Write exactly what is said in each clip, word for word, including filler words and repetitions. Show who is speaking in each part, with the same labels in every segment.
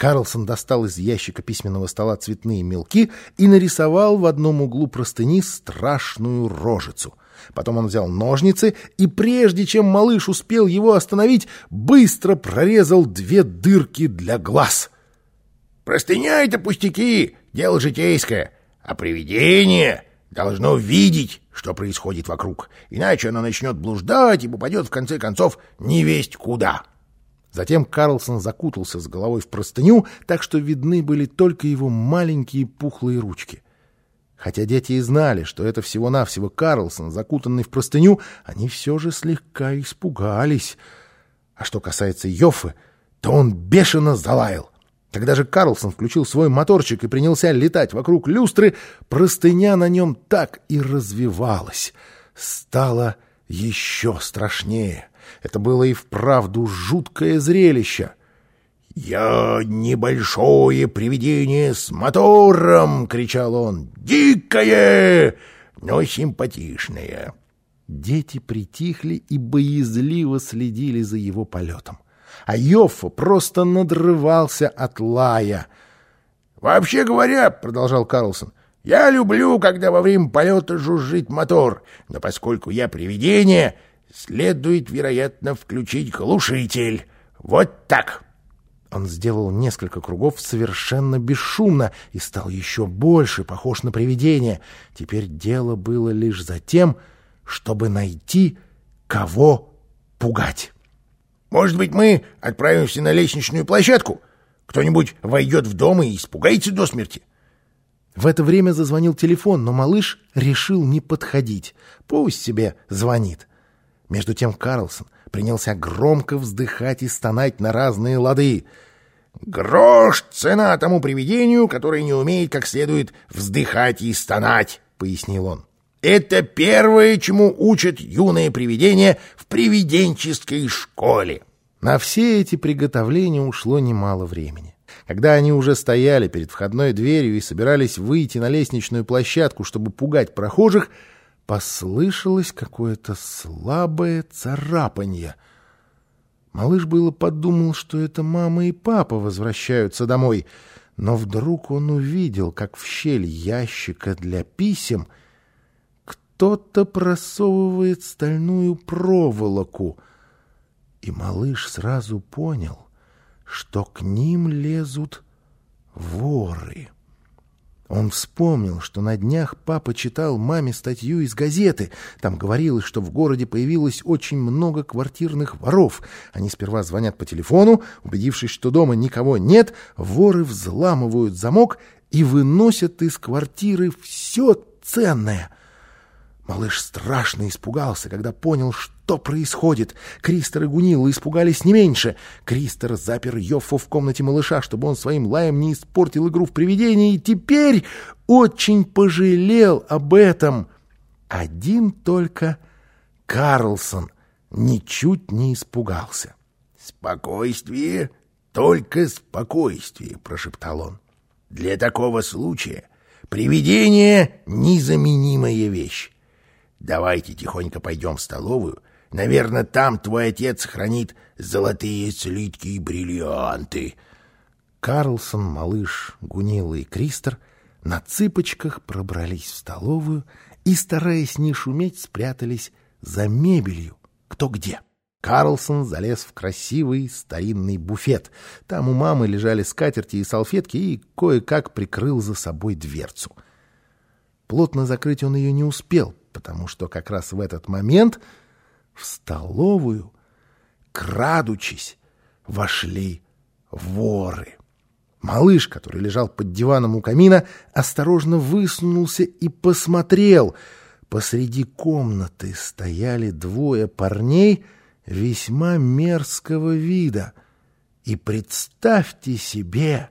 Speaker 1: Карлсон достал из ящика письменного стола цветные мелки и нарисовал в одном углу простыни страшную рожицу. Потом он взял ножницы и, прежде чем малыш успел его остановить, быстро прорезал две дырки для глаз. «Простыня — это пустяки, дело житейское, а привидение должно видеть, что происходит вокруг, иначе оно начнет блуждать и попадет, в конце концов, невесть куда». Затем Карлсон закутался с головой в простыню, так что видны были только его маленькие пухлые ручки. Хотя дети и знали, что это всего-навсего Карлсон, закутанный в простыню, они все же слегка испугались. А что касается Йоффе, то он бешено залаял. Когда же Карлсон включил свой моторчик и принялся летать вокруг люстры, простыня на нем так и развивалась. Стало еще страшнее. Это было и вправду жуткое зрелище. «Я небольшое привидение с мотором!» — кричал он. «Дикое, но симпатичное!» Дети притихли и боязливо следили за его полетом. А Йоффе просто надрывался от лая. «Вообще говоря, — продолжал Карлсон, — я люблю, когда во время полета жужжит мотор, но поскольку я привидение, следует, вероятно, включить глушитель. Вот так!» Он сделал несколько кругов совершенно бесшумно и стал еще больше похож на привидение. Теперь дело было лишь за тем, чтобы найти, кого пугать. «Может быть, мы отправимся на лестничную площадку? Кто-нибудь войдет в дом и испугается до смерти». В это время зазвонил телефон, но малыш решил не подходить. Пусть себе звонит. Между тем Карлсон принялся громко вздыхать и стонать на разные лады. «Грош цена тому привидению, которое не умеет как следует вздыхать и стонать», — пояснил он. «Это первое, чему учат юные привидения в привиденческой школе». На все эти приготовления ушло немало времени. Когда они уже стояли перед входной дверью и собирались выйти на лестничную площадку, чтобы пугать прохожих, послышалось какое-то слабое царапанье. Малыш было подумал, что это мама и папа возвращаются домой, но вдруг он увидел, как в щель ящика для писем кто-то просовывает стальную проволоку, и малыш сразу понял, что к ним лезут воры. Он вспомнил, что на днях папа читал маме статью из газеты. Там говорилось, что в городе появилось очень много квартирных воров. Они сперва звонят по телефону, убедившись, что дома никого нет, воры взламывают замок и выносят из квартиры все ценное. Малыш страшно испугался, когда понял, что происходит. Кристер и Гунилла испугались не меньше. Кристер запер Йоффу в комнате малыша, чтобы он своим лаем не испортил игру в привидение, и теперь очень пожалел об этом. Один только Карлсон ничуть не испугался. «Спокойствие, только спокойствие», — прошептал он. «Для такого случая привидение — незаменимая вещь. Давайте тихонько пойдем в столовую. Наверное, там твой отец хранит золотые слитки и бриллианты». Карлсон, малыш, Гунилла и Кристер на цыпочках пробрались в столовую и, стараясь не шуметь, спрятались за мебелью кто где. Карлсон залез в красивый старинный буфет. Там у мамы лежали скатерти и салфетки, и кое-как прикрыл за собой дверцу. Плотно закрыть он ее не успел, потому что как раз в этот момент в столовую, крадучись, вошли воры. Малыш, который лежал под диваном у камина, осторожно высунулся и посмотрел. Посреди комнаты стояли двое парней весьма мерзкого вида. И представьте себе,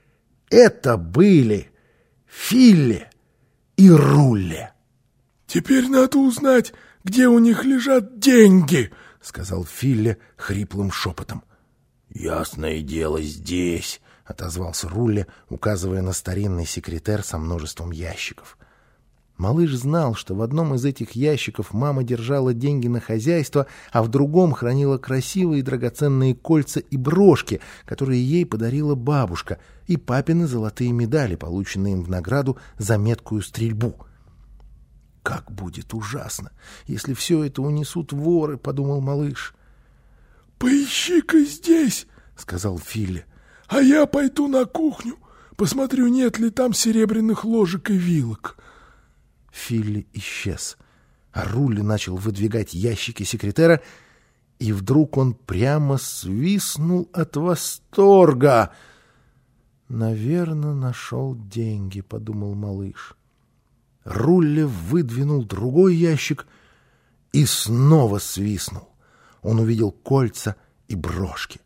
Speaker 1: это были Филли и Рулли.
Speaker 2: «Теперь надо узнать, где у них лежат деньги», — сказал Филли хриплым шепотом.
Speaker 1: «Ясное дело, здесь», — отозвался Рулли, указывая на старинный секретер со множеством ящиков. Малыш знал, что в одном из этих ящиков мама держала деньги на хозяйство, а в другом хранила красивые драгоценные кольца и брошки, которые ей подарила бабушка, и папины золотые медали, полученные им в награду за меткую стрельбу. «Как будет ужасно, если все это унесут воры», — подумал малыш.
Speaker 2: «Поищи-ка здесь», — сказал Филли, — «а я пойду на кухню, посмотрю, нет ли там серебряных ложек и вилок».
Speaker 1: Филли исчез, а Рулли начал выдвигать ящики секретера, и вдруг он прямо свистнул от восторга. «Наверное, нашел деньги», — подумал малыш. Рулли выдвинул другой ящик и снова свистнул. Он увидел кольца и брошки.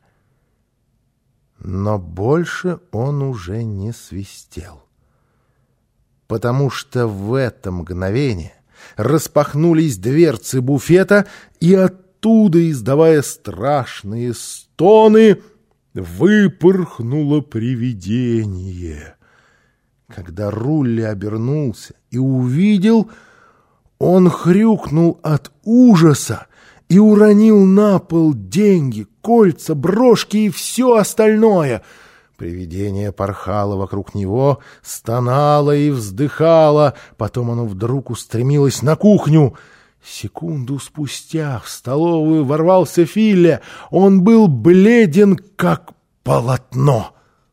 Speaker 1: Но больше он уже не свистел, потому что в это мгновение распахнулись дверцы буфета, и оттуда, издавая страшные стоны, выпорхнуло привидение. Когда Рулли обернулся и увидел, он хрюкнул от ужаса и уронил на пол деньги, кольца, брошки и все остальное. Привидение порхало вокруг него, стонало и вздыхало, потом оно вдруг устремилось на кухню. Секунду спустя в столовую ворвался Филли. Он был бледен, как полотно.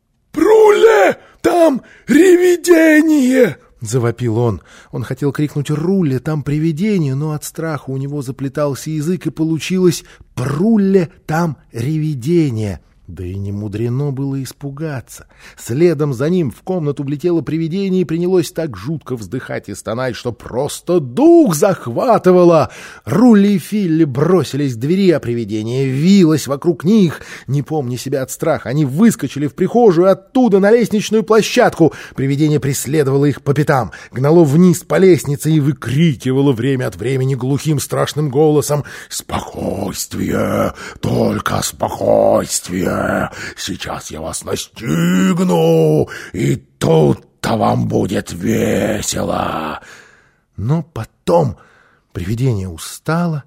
Speaker 2: «Рулли, там привидение!» — завопил он.
Speaker 1: Он хотел крикнуть «Рулли, там привидение!», но от страха у него заплетался язык, и получилось «Прулли, там привидение!». Да и не мудрено было испугаться. Следом за ним в комнату влетело привидение и принялось так жутко вздыхать и стонать, что просто дух захватывало. Рулли и Филли бросились к двери, а привидение вилось вокруг них. Не помня себя от страха, они выскочили в прихожую, оттуда на лестничную площадку. Привидение преследовало их по пятам, гнало вниз по лестнице и выкрикивало время от времени глухим страшным голосом: «Спокойствие! Только спокойствие! Сейчас я вас настигну, и тут-то вам будет весело!» Но потом привидение устало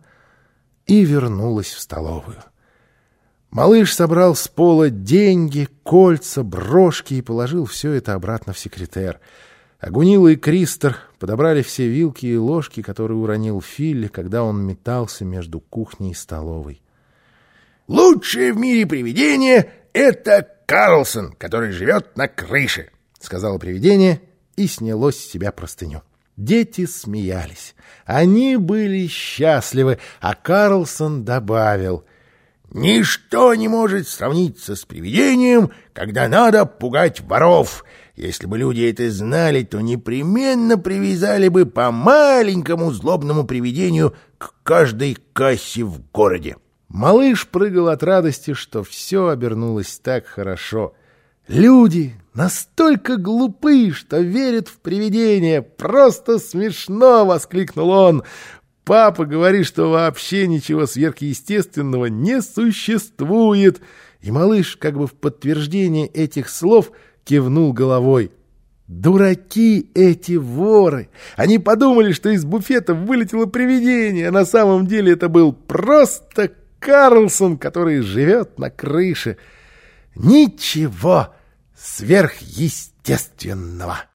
Speaker 1: и вернулось в столовую. Малыш собрал с пола деньги, кольца, брошки и положил все это обратно в секретер. А Гунила и Кристер подобрали все вилки и ложки, которые уронил Филли, когда он метался между кухней и столовой.
Speaker 3: «Лучшее в мире привидение — это Карлсон, который живет на крыше»,
Speaker 1: — сказала привидение и сняло с себя простыню. Дети смеялись. Они были счастливы, а Карлсон добавил:
Speaker 3: «Ничто не может сравниться с привидением, когда надо пугать воров. Если бы люди это знали, то непременно привязали бы по маленькому злобному привидению к каждой кассе в городе».
Speaker 1: Малыш прыгал от радости, что все обернулось так хорошо. Люди настолько глупы, что верят в привидения. Просто смешно! — воскликнул он. Папа говорит, что вообще ничего сверхъестественного не существует. И малыш, как бы в подтверждение этих слов, кивнул головой. Дураки эти воры! Они подумали, что из буфета вылетело привидение, а на самом деле это был просто Карлсон, который живет на крыше. Ничего сверхъестественного.